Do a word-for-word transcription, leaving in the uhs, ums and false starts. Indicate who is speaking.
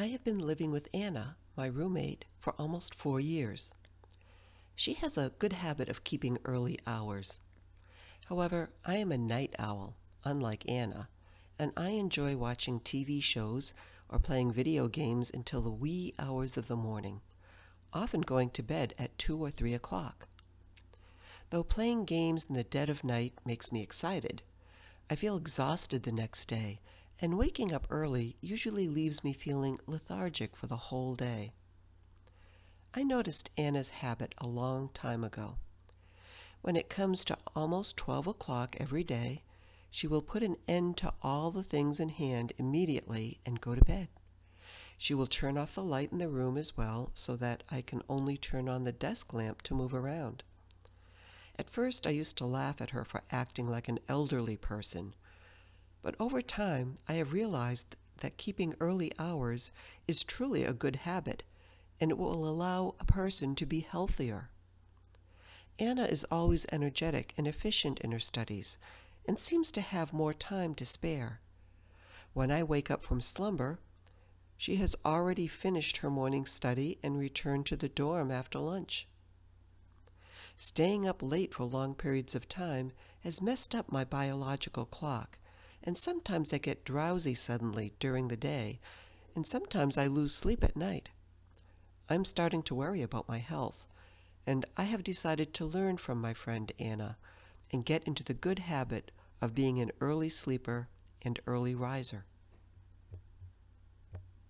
Speaker 1: I have been living with Anna, my roommate, for almost four years. She has a good habit of keeping early hours. However, I am a night owl, unlike Anna, and I enjoy watching T V shows or playing video games until the wee hours of the morning, often going to bed at two or three o'clock. Though playing games in the dead of night makes me excited, I feel exhausted the next day, and waking up early usually leaves me feeling lethargic for the whole day. I noticed Anna's habit a long time ago. When it comes to almost twelve o'clock every day, she will put an end to all the things in hand immediately and go to bed. She will turn off the light in the room as well so that I can only turn on the desk lamp to move around. At first, I used to laugh at her for acting like an elderly person, but over time, I have realized that keeping early hours is truly a good habit, and it will allow a person to be healthier. Anna is always energetic and efficient in her studies, and seems to have more time to spare. When I wake up from slumber, she has already finished her morning study and returned to the dorm after lunch. Staying up late for long periods of time has messed up my biological clock, and sometimes I get drowsy suddenly during the day, and sometimes I lose sleep at night. I'm starting to worry about my health, and I have decided to learn from my friend Anna and get into the good habit of being an early sleeper and early riser.